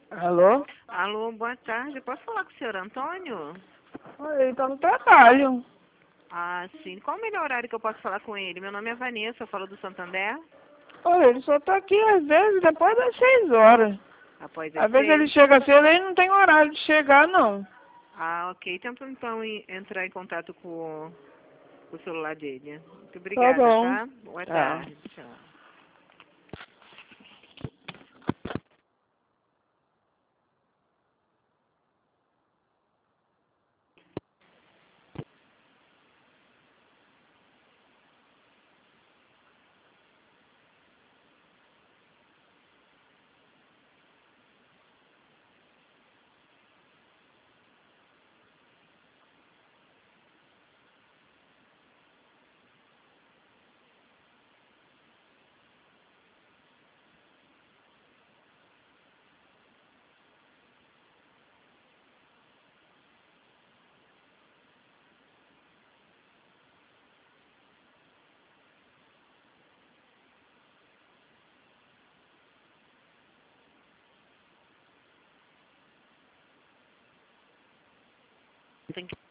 Alô? Alô, boa tarde. Posso falar com o senhor Antônio? Oi, ele tá no trabalho. Ah, sim. Qual o melhor horário que eu posso falar com ele? Meu nome é Vanessa, eu falo do Santander. Olha, ele só tá aqui às vezes depois das 6 horas. Após as Às vezes ele 6. chega cedo e não tem horário de chegar, não. Ah, ok. Tento então entrar em contato com o celular dele. Muito Tá obrigada, bom. tá? Boa Tá. tarde. Tchau. Tem que